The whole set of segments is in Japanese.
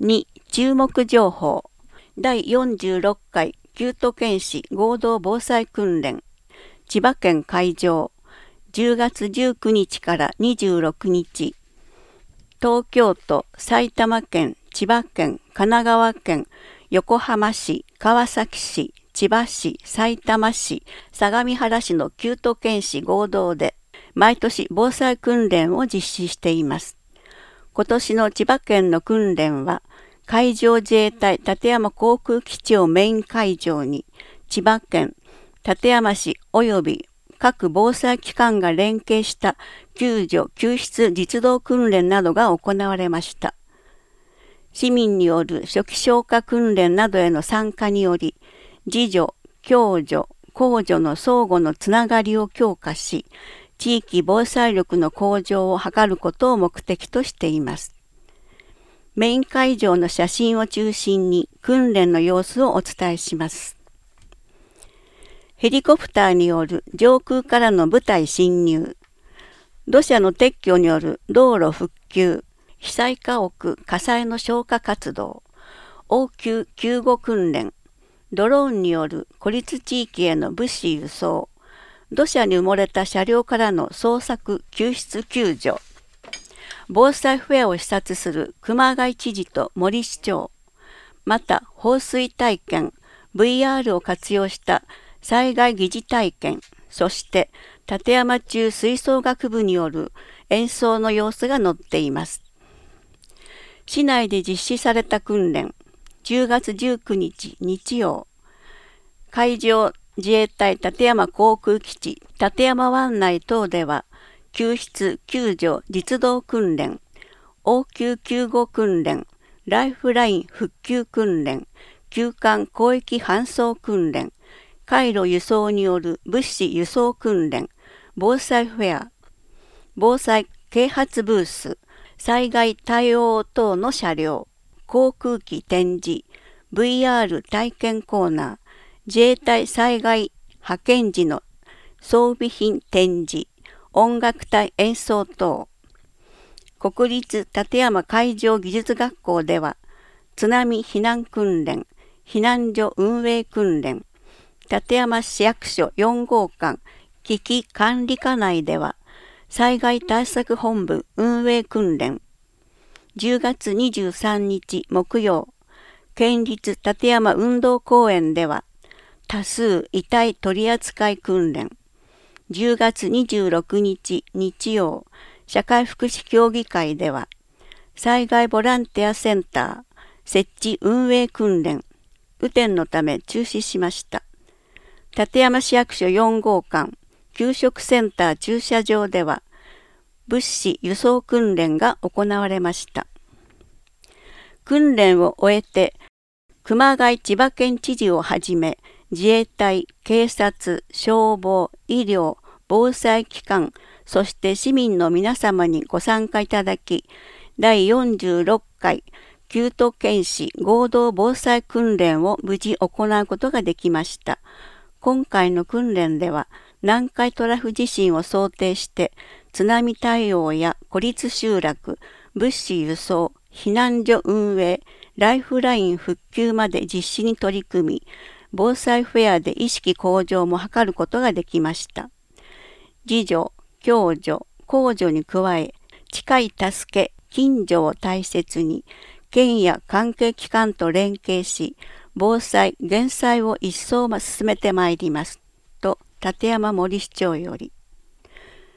2、注目情報。第46回旧都県市合同防災訓練。千葉県会場。10月19日から26日。東京都、埼玉県、千葉県、神奈川県、横浜市、川崎市、千葉市、さいたま市、相模原市の旧都県市合同で毎年防災訓練を実施しています。今年の千葉県の訓練は海上自衛隊館山航空基地をメイン会場に千葉県館山市及び各防災機関が連携した救助・救出実動訓練などが行われました。市民による初期消火訓練などへの参加により、自助、共助、公助の相互のつながりを強化し、地域防災力の向上を図ることを目的としています。メイン会場の写真を中心に訓練の様子をお伝えします。ヘリコプターによる上空からの部隊侵入、土砂の撤去による道路復旧、被災家屋火災の消火活動、応急救護訓練、ドローンによる孤立地域への物資輸送、土砂に埋もれた車両からの捜索救出救助、防災フェアを視察する熊谷知事と森市長、また放水体験、VR を活用した災害疑似体験、そして館山中吹奏楽部による演奏の様子が載っています。市内で実施された訓練、10月19日日曜、海上自衛隊館山航空基地館山湾内等では、救出・救助実動訓練、応急救護訓練、ライフライン復旧訓練、急患広域搬送訓練、海路輸送による物資輸送訓練、防災フェア、防災啓発ブース、災害対応等の車両、航空機展示、VR 体験コーナー、自衛隊災害派遣時の装備品展示、音楽隊演奏等。国立館山海上技術学校では、津波避難訓練、避難所運営訓練、館山市役所4号館危機管理課内では、災害対策本部運営訓練。10月23日木曜、県立館山運動公園では、多数遺体取扱訓練。10月26日日曜、社会福祉協議会では、災害ボランティアセンター設置運営訓練、雨天のため中止しました。館山市役所4号館給食センター駐車場では、物資輸送訓練が行われました。訓練を終えて、熊谷千葉県知事をはじめ、自衛隊、警察、消防、医療、防災機関、そして市民の皆様にご参加いただき、第46回旧都県市合同防災訓練を無事行うことができました。今回の訓練では、南海トラフ地震を想定して、津波対応や孤立集落、物資輸送、避難所運営、ライフライン復旧まで実施に取り組み、防災フェアで意識向上も図ることができました。自助、共助、公助に加え、近い助け、近所を大切に、県や関係機関と連携し、防災・減災を一層進めてまいります。と、館山森市長より。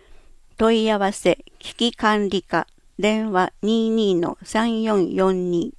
問い合わせ危機管理課電話 22-3442